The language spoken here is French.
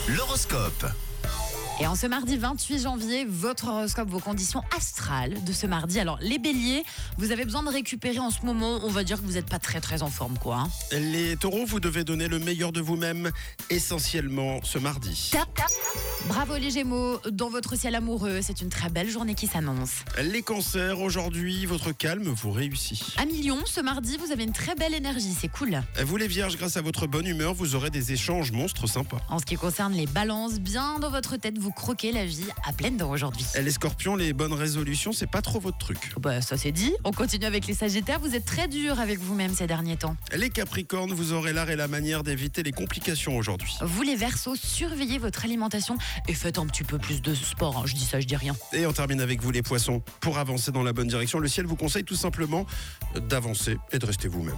L'horoscope. Et en ce mardi 28 janvier, votre horoscope, vos conditions astrales de ce mardi. Alors, les béliers, vous avez besoin de récupérer en ce moment. On va dire que vous n'êtes pas très en forme, quoi. Hein. Les taureaux, vous devez donner le meilleur de vous-même, essentiellement ce mardi. Bravo les gémeaux, dans votre ciel amoureux, c'est une très belle journée qui s'annonce. Les cancers, aujourd'hui, votre calme vous réussit. À Million, ce mardi, vous avez une très belle énergie, c'est cool. Vous les vierges, grâce à votre bonne humeur, vous aurez des échanges monstres sympas. En ce qui concerne les balances, bien dans votre tête, vous croquez la vie à pleines dents aujourd'hui. Les scorpions, les bonnes résolutions, c'est pas trop votre truc. Bah ça c'est dit, on continue avec les sagittaires, vous êtes très dur avec vous-même ces derniers temps. Les capricornes, vous aurez l'art et la manière d'éviter les complications aujourd'hui. Vous les verseaux, surveillez votre alimentation et faites un petit peu plus de sport, hein. Je dis ça, je dis rien. Et on termine avec vous les poissons. Pour avancer dans la bonne direction, le ciel vous conseille tout simplement d'avancer et de rester vous-même.